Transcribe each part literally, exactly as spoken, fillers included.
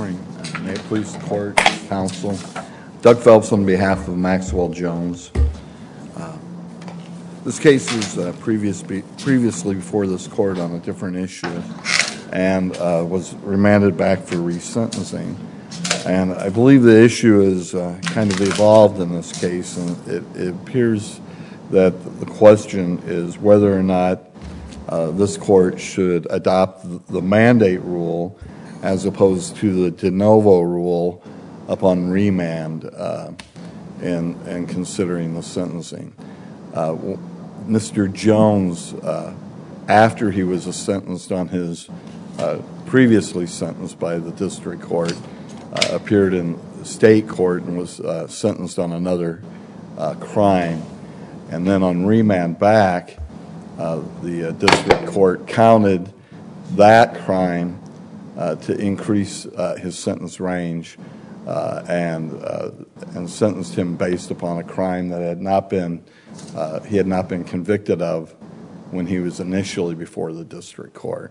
morning. Uh, may it please the court, counsel. Doug Phelps on behalf of Maxwell Jones. Uh, this case was uh, previous be, previously before this court on a different issue and uh, was remanded back for resentencing. And I believe the issue is uh, kind of evolved in this case, and it, it appears that the question is whether or not uh, this court should adopt the mandate rule as opposed to the de novo rule upon remand uh, and, and considering the sentencing. Uh, Mister Jones, uh, after he was sentenced on his uh, previously sentenced by the district court, uh, appeared in state court and was uh, sentenced on another uh, crime. And then on remand back, uh, the uh, district court counted that crime uh, to increase uh, his sentence range uh, and uh, and sentenced him based upon a crime that had not been uh, he had not been convicted of when he was initially before the district court.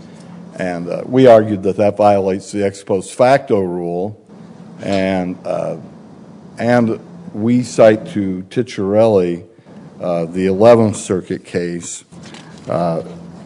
And uh, we argued that that violates the ex post facto rule, and uh, and we cite to Ticciarelli uh, the eleventh Circuit case, uh,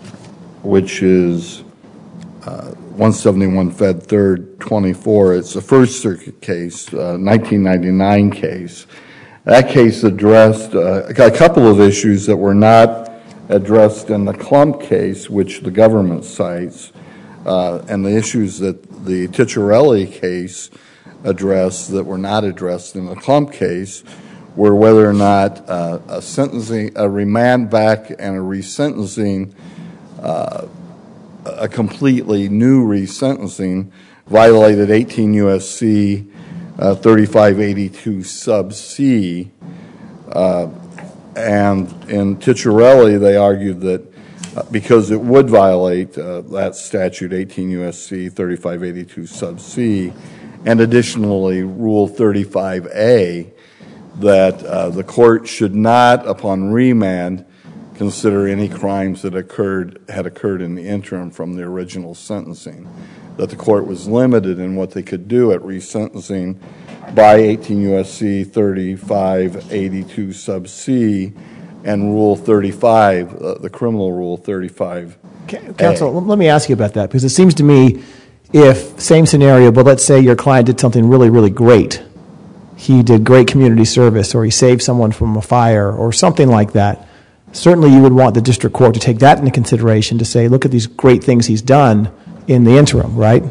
which is uh, one seventy-one Fed third twenty-four. It's a First Circuit case, uh, nineteen ninety-nine case. That case addressed uh, a couple of issues that were not addressed in the Klump case, which the government cites, uh, and the issues that the Ticciarelli case addressed that were not addressed in the Klump case were whether or not uh, a sentencing, a remand back and a resentencing, uh, a completely new resentencing violated eighteen U S C uh, thirty-five eighty-two sub C. Uh, and in Ticciarelli, they argued that uh, because it would violate uh, that statute, eighteen U S C thirty-five eighty-two sub C, and additionally Rule thirty-five A, that uh, the court should not, upon remand, consider any crimes that occurred had occurred in the interim from the original sentencing. That the court was limited in what they could do at resentencing by eighteen U S C thirty-five eighty-two sub C and Rule thirty-five, uh, the criminal Rule thirty-five A. Counsel, let me ask you about that, because it seems to me if, same scenario, but let's say your client did something really, really great. He did great community service, or he saved someone from a fire, or something like that. Certainly you would want the district court to take that into consideration to say, look at these great things he's done in the interim, right?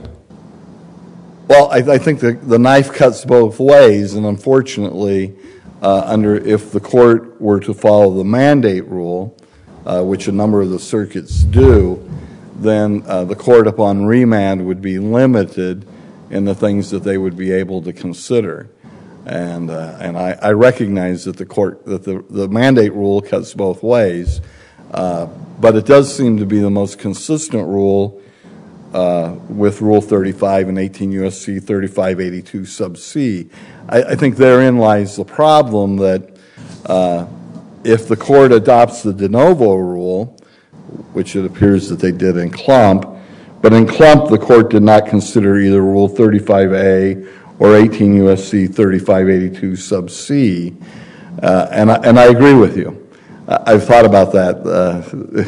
Well, I, I think the, the knife cuts both ways, and unfortunately, uh, under if the court were to follow the mandate rule, uh, which a number of the circuits do, then uh, the court upon remand would be limited in the things that they would be able to consider. And uh, and I, I recognize that the court that the, the mandate rule cuts both ways, uh, but it does seem to be the most consistent rule uh, with Rule thirty-five and eighteen U S C thirty-five eighty-two sub C. I, I think therein lies the problem that uh, if the court adopts the de novo rule, which it appears that they did in Klump, but in Klump the court did not consider either Rule thirty-five A or eighteen U S C thirty-five eighty-two sub C, uh, and, I, and I agree with you. I've thought about that uh,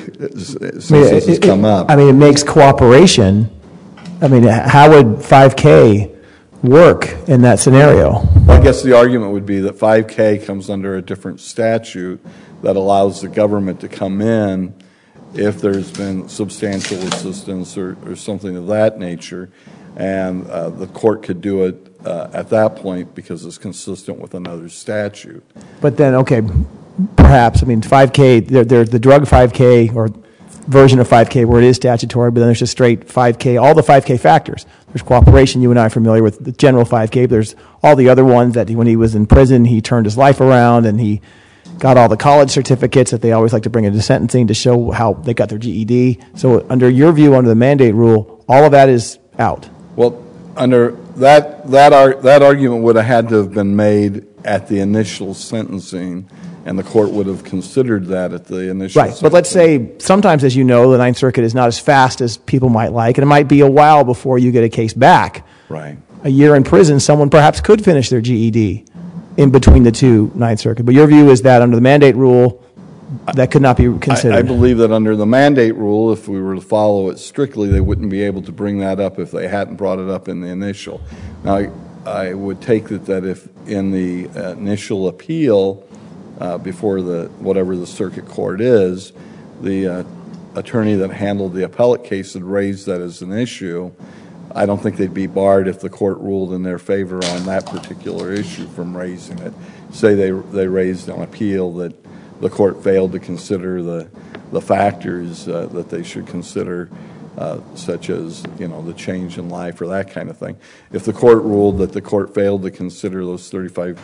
since I mean, this has it, come up. I mean, it makes cooperation. I mean, how would five K work in that scenario? Well, I guess the argument would be that five K comes under a different statute that allows the government to come in if there's been substantial assistance or, or something of that nature, and uh, the court could do it uh, at that point because it's consistent with another statute. But then, okay, perhaps, I mean, five K, there, there's the drug five K or version of five K where it is statutory, but then there's just straight five K, all the five K factors. There's cooperation, you and I are familiar with the general five K, but there's all the other ones that when he was in prison, he turned his life around and he got all the college certificates that they always like to bring into sentencing to show how they got their G E D. So under your view, under the mandate rule, all of that is out. Well, under that that ar- that argument would have had to have been made at the initial sentencing, and the court would have considered that at the initial right. sentencing. But let's say sometimes, as you know, the Ninth Circuit is not as fast as people might like, and it might be a while before you get a case back. Right. a year in prison, someone perhaps could finish their G E D in between the two Ninth Circuit. But your view is that under the mandate rule, that could not be considered. I, I believe that under the mandate rule, if we were to follow it strictly, they wouldn't be able to bring that up if they hadn't brought it up in the initial. Now, I, I would take it that if in the initial appeal uh, before the whatever the circuit court is, the uh, attorney that handled the appellate case had raised that as an issue, I don't think they'd be barred if the court ruled in their favor on that particular issue from raising it. Say they they raised an appeal that the court failed to consider the the factors uh, that they should consider, uh, such as, you know, the change in life or that kind of thing. If the court ruled that the court failed to consider those thirty-five,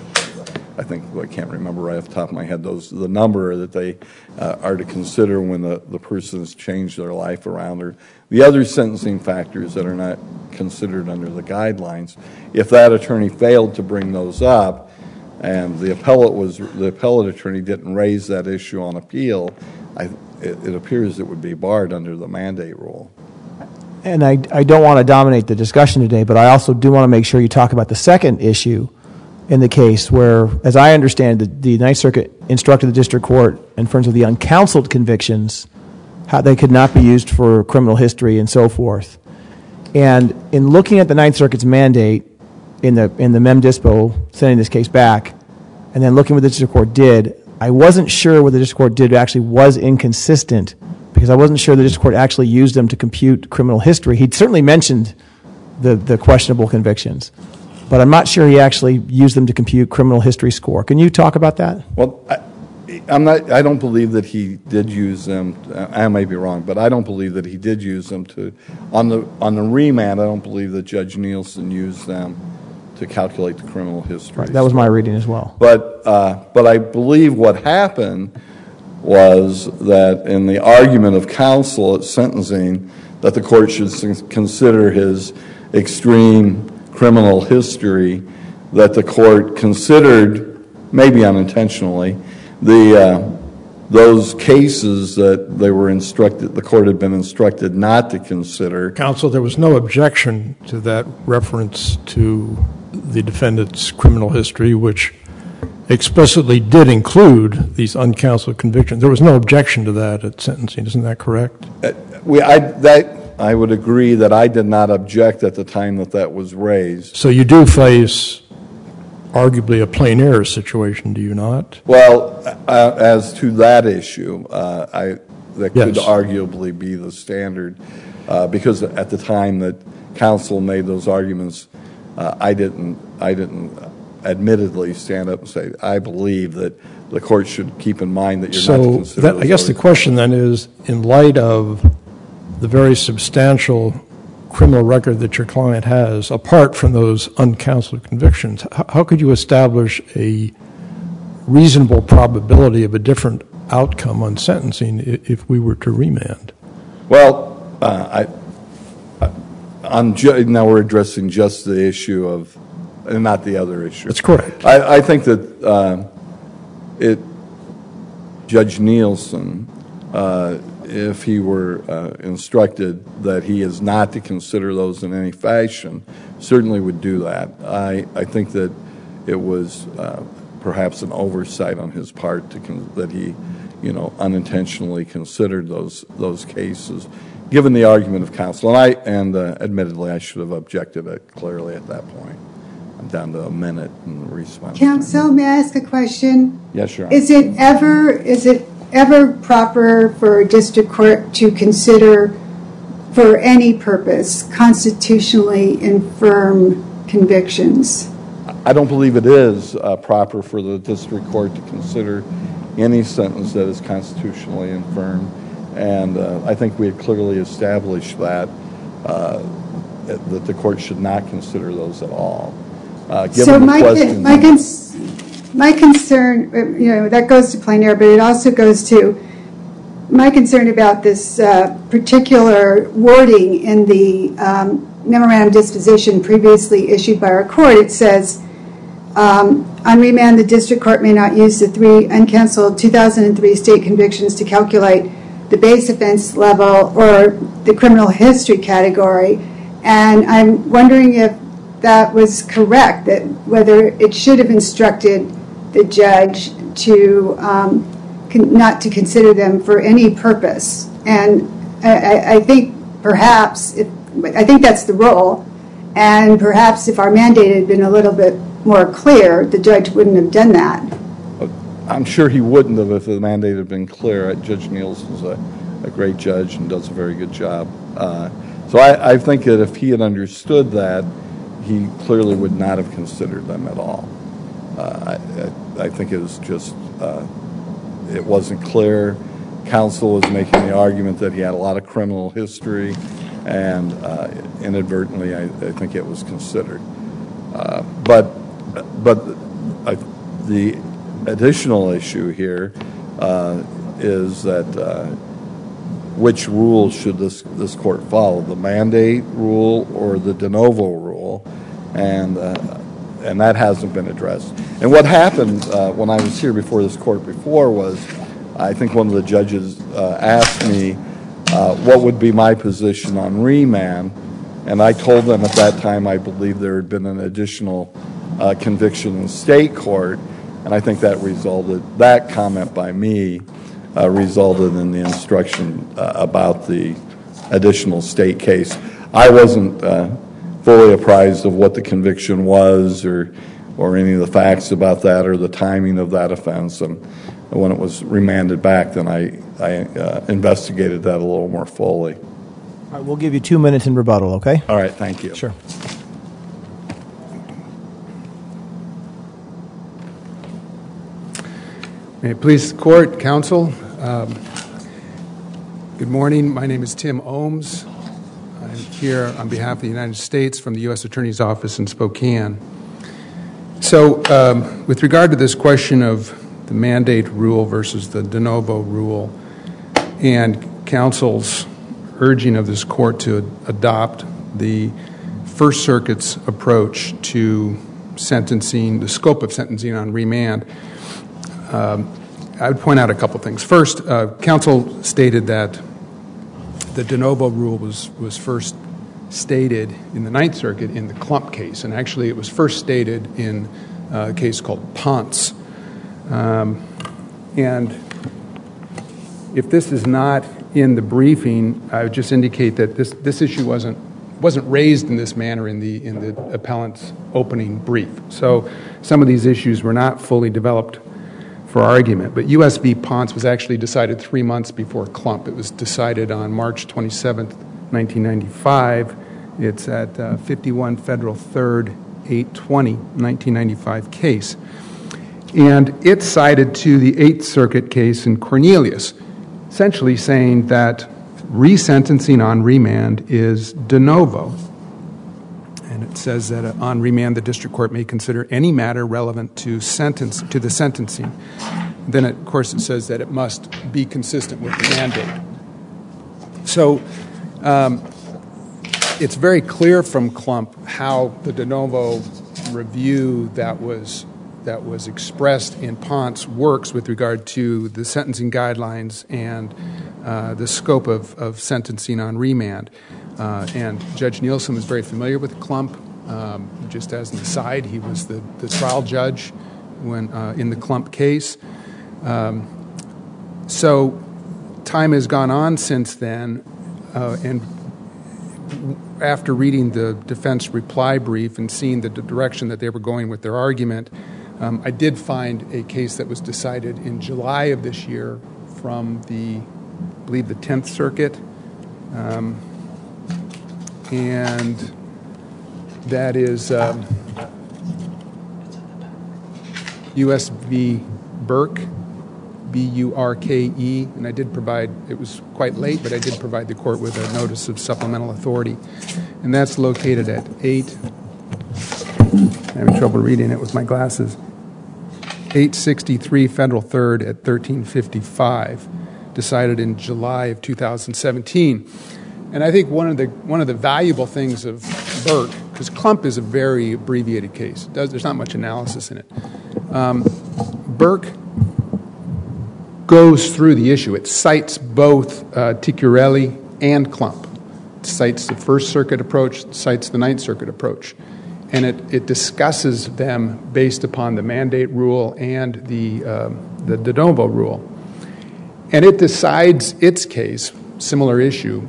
I think, I can't remember right off the top of my head, those the number that they uh, are to consider when the, the person has changed their life around, or the other sentencing factors that are not considered under the guidelines, if that attorney failed to bring those up, and the appellate was the appellate attorney didn't raise that issue on appeal, I, it, it appears it would be barred under the mandate rule. And I, I don't want to dominate the discussion today, but I also do want to make sure you talk about the second issue in the case where, as I understand it, the Ninth Circuit instructed the district court in terms of the uncounseled convictions, how they could not be used for criminal history and so forth. And in looking at the Ninth Circuit's mandate in the in the mem dispo, sending this case back, and then looking what the district court did, I wasn't sure what the district court did actually was inconsistent, because I wasn't sure the district court actually used them to compute criminal history. He certainly mentioned the, the questionable convictions, but I'm not sure he actually used them to compute criminal history score. Can you talk about that? Well, I, I'm not. I don't believe that he did use them. I may be wrong, but I don't believe that he did use them to. On the on the remand, I don't believe that Judge Nielsen used them to calculate the criminal history. Right, that was my reading as well. But uh, but I believe what happened was that in the argument of counsel at sentencing, that the court should consider his extreme criminal history, that the court considered, maybe unintentionally, the uh, those cases that they were instructed, the court had been instructed not to consider. Counsel, there was no objection to that reference to the defendant's criminal history, which explicitly did include these uncounseled convictions. There was no objection to that at sentencing. Isn't that correct? Uh, we, I, that, I would agree that I did not object at the time that that was raised. So you do face arguably a plain error situation, do you not? Well, uh, as to that issue, uh, I, that yes. could arguably be the standard, uh, because at the time that counsel made those arguments, uh, I didn't, I didn't admittedly stand up and say, I believe that the court should keep in mind that you're so not to consider that, those I guess the question then is, in light of the very substantial criminal record that your client has, apart from those uncounseled convictions, how, how could you establish a reasonable probability of a different outcome on sentencing if, if we were to remand? Well, uh, I, I, I'm ju- now we're addressing just the issue of, and not the other issue. That's correct. I, I think that uh, it, Judge Nielsen, uh, if he were uh, instructed that he is not to consider those in any fashion, certainly would do that. I, I think that it was uh, perhaps an oversight on his part to con- that he, you know, unintentionally considered those those cases, given the argument of counsel. And I, and uh, admittedly, I should have objected it clearly at that point. I'm down to a minute in response. Counsel, may I ask a question? Yes, Your Honor. Is it ever is it ever proper for a district court to consider, for any purpose, constitutionally infirm convictions? I don't believe it is uh, proper for the district court to consider any sentence that is constitutionally infirm, and uh, I think we had clearly established that uh, that the court should not consider those at all. Uh, given so the my question, my, cons- my concern, you know, that goes to plain error, but it also goes to my concern about this uh, particular wording in the um, memorandum disposition previously issued by our court. It says, um, on remand, the district court may not use the three uncanceled two thousand three state convictions to calculate the base offense level or the criminal history category. And I'm wondering if that was correct, that whether it should have instructed the judge to um, con- not to consider them for any purpose. And I, I think perhaps, if, I think that's the role, and perhaps if our mandate had been a little bit more clear, the judge wouldn't have done that. I'm sure he wouldn't have if the mandate had been clear. Judge Nielsen's a, a great judge and does a very good job. Uh, so I, I think that if he had understood that, he clearly would not have considered them at all. Uh, I, I think it was just, uh, it wasn't clear. Counsel was making the argument that he had a lot of criminal history, and uh, inadvertently, I, I think it was considered. Uh, but but uh, the additional issue here uh, is that uh, which rule should this this court follow, the mandate rule or the de novo rule, and uh, and that hasn't been addressed. And what happened uh, when I was here before this court before was, I think one of the judges uh, asked me uh, what would be my position on remand, and I told them at that time I believed there had been an additional uh, conviction in state court. And I think that resulted, that comment by me uh, resulted in the instruction uh, about the additional state case. I wasn't uh, fully apprised of what the conviction was or or any of the facts about that or the timing of that offense. And when it was remanded back, then I, I uh, investigated that a little more fully. All right, we'll give you two minutes in rebuttal, okay? All right, thank you. Sure. May it please the court, counsel. Um, good morning. My name is Tim Ohms. I'm here on behalf of the United States from the U S Attorney's Office in Spokane. So um, with regard to this question of the mandate rule versus the de novo rule and counsel's urging of this court to adopt the First Circuit's approach to sentencing, the scope of sentencing on remand, Um, I would point out a couple things. First, uh, counsel stated that the de novo rule was, was first stated in the Ninth Circuit in the Klump case, and actually it was first stated in uh, a case called Ponce. Um, and if this is not in the briefing, I would just indicate that this, this issue wasn't wasn't raised in this manner in the in the appellant's opening brief. So some of these issues were not fully developed for argument. But U S v. Ponce was actually decided three months before Klump. It was decided on March twenty-seventh, nineteen ninety-five. It's at uh, fifty-one Federal third, eight twenty, nineteen ninety-five case. And it cited to the Eighth Circuit case in Cornelius, essentially saying that resentencing on remand is de novo. And it says that uh, on remand, the district court may consider any matter relevant to sentence to the sentencing. Then, of course, it says that it must be consistent with the mandate. So um, it's very clear from Klump how the de novo review that was that was expressed in Ponce works with regard to the sentencing guidelines and uh, the scope of, of sentencing on remand. Uh, and Judge Nielsen was very familiar with Klump. Um, just as an aside, he was the, the trial judge when uh, in the Klump case. Um, so time has gone on since then, uh, and after reading the defense reply brief and seeing the direction that they were going with their argument, um, I did find a case that was decided in July of this year from the, I believe, the Tenth Circuit. Um, and that is um, U S v. Burke, B U R K E, and I did provide, it was quite late, but I did provide the court with a notice of supplemental authority. And that's located at eight, I'm having trouble reading it with my glasses, eight sixty-three Federal third at thirteen fifty-five, decided in July of two thousand seventeen. And I think one of the one of the valuable things of Burke, because Klump is a very abbreviated case, does, there's not much analysis in it. Um, Burke goes through the issue. It cites both uh, Ticciarelli and Klump. It cites the First Circuit approach, it cites the Ninth Circuit approach. and it, it discusses them based upon the mandate rule and the, um, the de novo rule. And it decides its case, similar issue,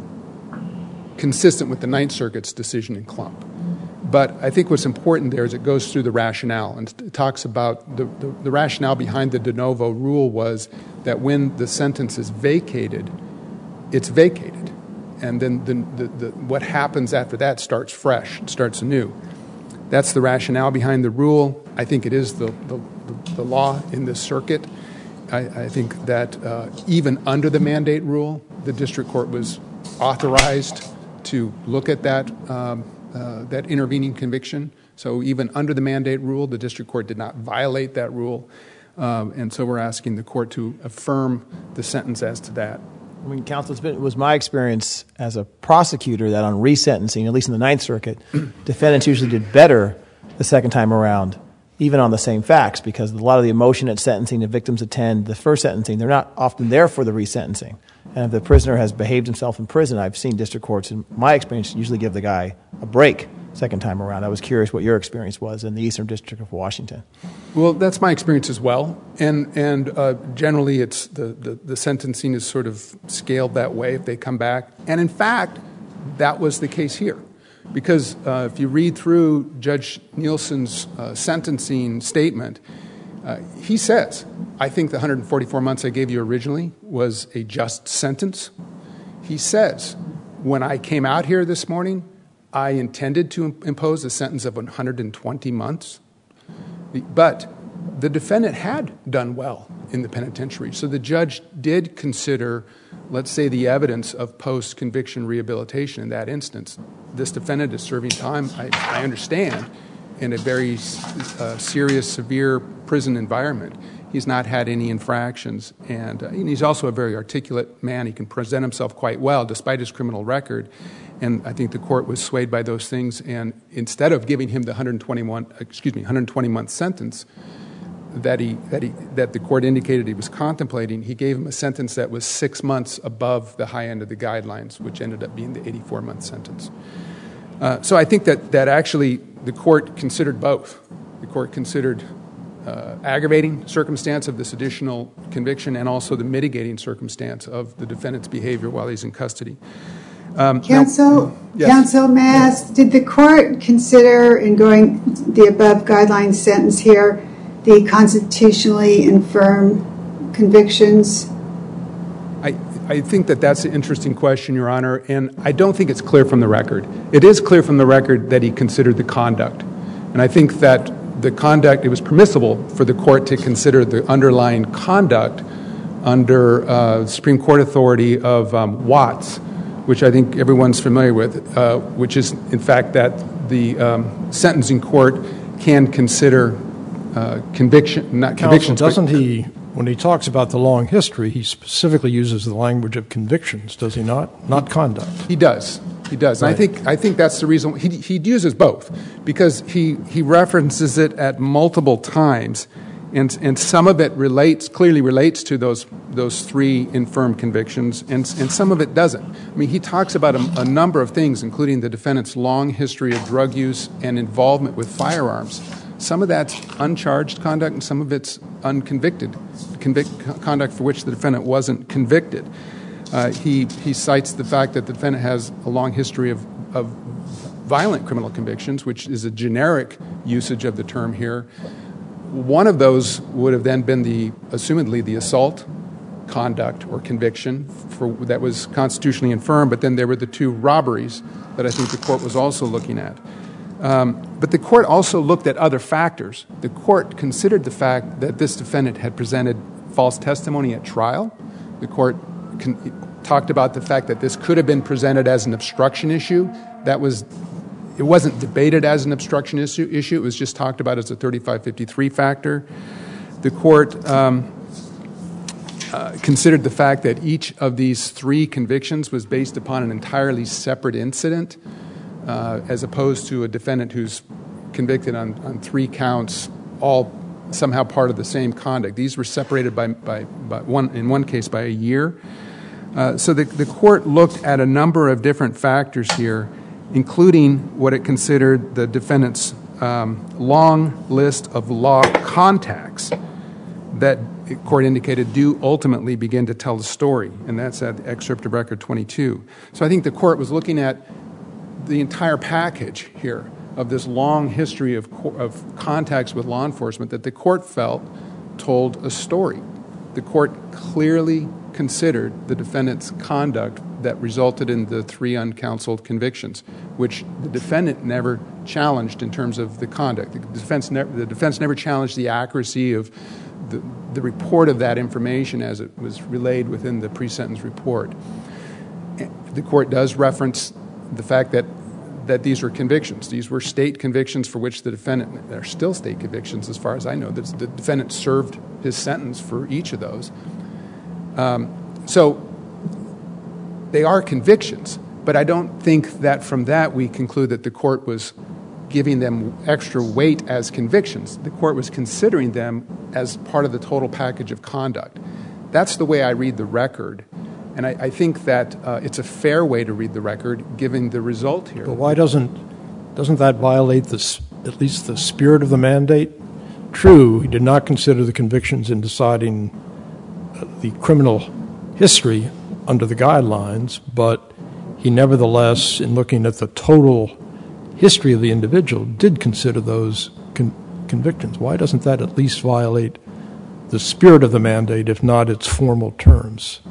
consistent with the Ninth Circuit's decision in Klump. But I think what's important there is it goes through the rationale, and it talks about the, the, the rationale behind the de novo rule was that when the sentence is vacated, it's vacated. And then the, the, the, what happens after that starts fresh, starts anew. That's the rationale behind the rule. I think it is the, the, the law in this circuit. I, I think that uh, even under the mandate rule, the district court was authorized to look at that, um, uh, that intervening conviction. So even under the mandate rule, the district court did not violate that rule. Um, and so we're asking the court to affirm the sentence as to that. I mean, counsel, it's been, it was my experience as a prosecutor that on resentencing, at least in the Ninth Circuit, defendants usually did better the second time around, even on the same facts, because a lot of the emotion at sentencing the victims attend the first sentencing, they're not often there for the resentencing. And if the prisoner has behaved himself in prison, I've seen district courts, in my experience, usually give the guy a break second time around. I was curious what your experience was in the Eastern District of Washington. Well, that's my experience as well. And and uh, generally, it's the, the, the sentencing is sort of scaled that way if they come back. And in fact, that was the case here. Because uh, if you read through Judge Nielsen's uh, sentencing statement, uh, he says, I think the one hundred forty-four months I gave you originally was a just sentence. He says, when I came out here this morning, I intended to impose a sentence of one hundred twenty months, but the defendant had done well in the penitentiary. So the judge did consider, let's say, the evidence of post-conviction rehabilitation in that instance. This defendant is serving time, I, I understand, in a very uh, serious, severe prison environment. He's not had any infractions, and, uh, and he's also a very articulate man. He can present himself quite well despite his criminal record. And I think the court was swayed by those things, and instead of giving him the one hundred twenty-one, excuse me, one hundred twenty month sentence that he that he that the court indicated he was contemplating, he gave him a sentence that was six months above the high end of the guidelines, which ended up being the eighty-four month sentence. Uh, so I think that that actually the court considered both. The court considered uh, aggravating circumstance of this additional conviction and also the mitigating circumstance of the defendant's behavior while he's in custody. Um, Counsel, now, yes. Counsel, may I ask, did the court consider in going the above guideline sentence here the constitutionally infirm convictions? I, I think that that's an interesting question, Your Honor, and I don't think it's clear from the record. It is clear from the record that he considered the conduct, and I think that the conduct, it was permissible for the court to consider the underlying conduct under uh, Supreme Court authority of um, Watts, which I think everyone's familiar with, uh, which is, in fact, that the um, sentencing court can consider uh, conviction, not convictions. Counsel, doesn't he, when he talks about the long history, he specifically uses the language of convictions, does he not? Not conduct. He does. He does. Right. And I think I think that's the reason he he uses both, because he he references it at multiple times. And and some of it relates clearly relates to those those three infirm convictions, and and some of it doesn't. I mean, he talks about a, a number of things, including the defendant's long history of drug use and involvement with firearms. Some of that's uncharged conduct, and some of it's unconvicted convict, conduct for which the defendant wasn't convicted. Uh, he he cites the fact that the defendant has a long history of of violent criminal convictions, which is a generic usage of the term here. One of those would have then been the, assumedly, the assault conduct or conviction for, that was constitutionally infirm, but then there were the two robberies that I think the court was also looking at. Um, but the court also looked at other factors. The court considered the fact that this defendant had presented false testimony at trial. The court con- talked about the fact that this could have been presented as an obstruction issue. That was It wasn't debated as an obstruction issue. issue. It was just talked about as a thirty-five fifty-three factor. The court um, uh, considered the fact that each of these three convictions was based upon an entirely separate incident, uh, as opposed to a defendant who's convicted on, on three counts, all somehow part of the same conduct. These were separated by, by, by one, in one case by a year. Uh, so the, the court looked at a number of different factors here, including what it considered the defendant's um, long list of law contacts that the court indicated do ultimately begin to tell the story, and that's at excerpt of record twenty-two. So I think the court was looking at the entire package here of this long history of, co- of contacts with law enforcement that the court felt told a story. The court clearly considered the defendant's conduct that resulted in the three uncounseled convictions, which the defendant never challenged in terms of the conduct. The defense, ne- the defense never challenged the accuracy of the, the report of that information as it was relayed within the pre-sentence report. The court does reference the fact that that these were convictions. These were state convictions for which the defendant, they're still state convictions as far as I know, the defendant served his sentence for each of those. Um, so they are convictions, but I don't think that from that we conclude that the court was giving them extra weight as convictions. The court was considering them as part of the total package of conduct. That's the way I read the record. And I, I think that uh, it's a fair way to read the record, given the result here. But why doesn't doesn't that violate the, at least the spirit of the mandate? True, he did not consider the convictions in deciding uh, the criminal history under the guidelines, but he nevertheless, in looking at the total history of the individual, did consider those con- convictions. Why doesn't that at least violate the spirit of the mandate, if not its formal terms?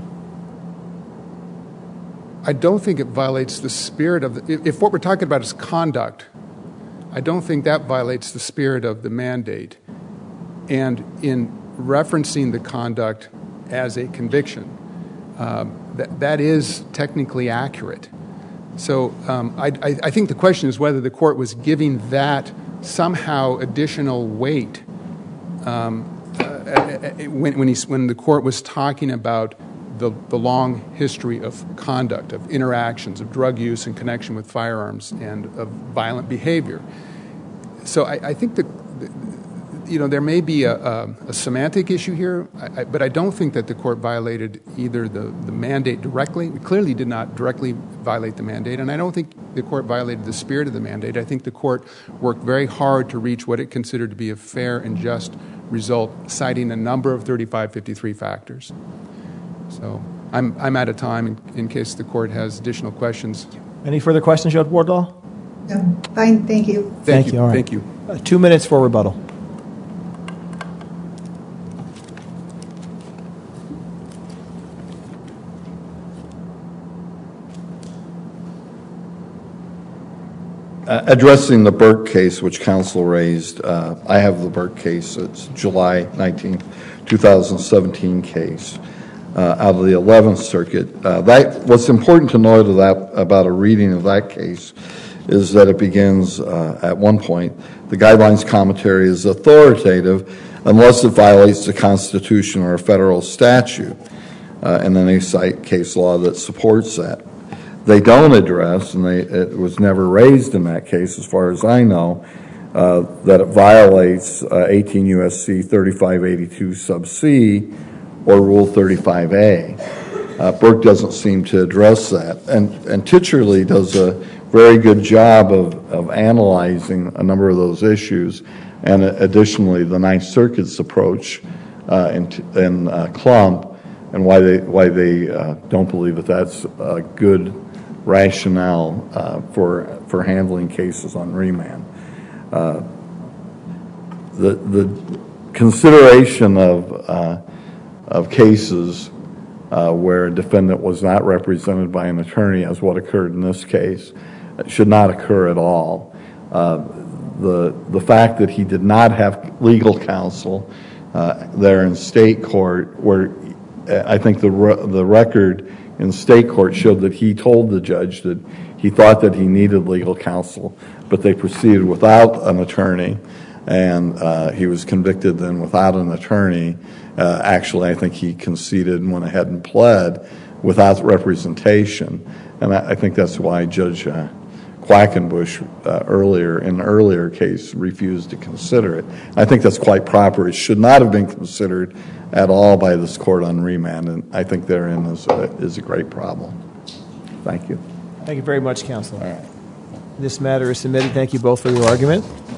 I don't think it violates the spirit of the, if what we're talking about is conduct, I don't think that violates the spirit of the mandate. And in referencing the conduct as a conviction, um, that, that is technically accurate. So um, I, I, I think the question is whether the court was giving that somehow additional weight um, uh, when, when, he, when the court was talking about The, the long history of conduct, of interactions, of drug use in connection with firearms, and of violent behavior. So I, I think that, you know, there may be a, a, a semantic issue here, I, I, but I don't think that the court violated either the, the mandate directly. It clearly did not directly violate the mandate, and I don't think the court violated the spirit of the mandate. I think the court worked very hard to reach what it considered to be a fair and just result, citing a number of thirty-five fifty-three factors. So I'm I'm out of time in, in case the court has additional questions. Any further questions, Judge Wardlaw? No, fine, thank you. Thank, Thank you. you, all right. Thank you. Uh, two minutes for rebuttal. Uh, addressing the Burke case, which counsel raised, uh, I have the Burke case. It's July nineteenth, twenty seventeen case. Uh, out of the eleventh Circuit. Uh, that, what's important to note of that, about a reading of that case is that it begins uh, at one point, the guidelines commentary is authoritative unless it violates the Constitution or a federal statute, uh, and then they cite case law that supports that. They don't address, and they, it was never raised in that case as far as I know, uh, that it violates uh, eighteen U S C thirty-five eighty-two sub C or Rule thirty-five A. Uh, Burke doesn't seem to address that. And, and Titcherley does a very good job of, of analyzing a number of those issues, and additionally the Ninth Circuit's approach uh, in, in uh, Klump, and why they, why they uh, don't believe that that's a good rationale uh, for, for handling cases on remand. Uh, the, the consideration of uh, of cases uh, where a defendant was not represented by an attorney, as what occurred in this case, should not occur at all. Uh, the the fact that he did not have legal counsel uh, there in state court, where I think the re- the record in state court showed that he told the judge that he thought that he needed legal counsel, but they proceeded without an attorney, and uh, he was convicted then without an attorney. Uh, actually, I think he conceded and went ahead and pled without representation, and I, I think that's why Judge uh, Quackenbush uh, earlier, in an earlier case, refused to consider it. I think that's quite proper. It should not have been considered at all by this court on remand, and I think therein is a, is a great problem. Thank you. Thank you very much, Counselor. All right. This matter is submitted. Thank you both for your argument.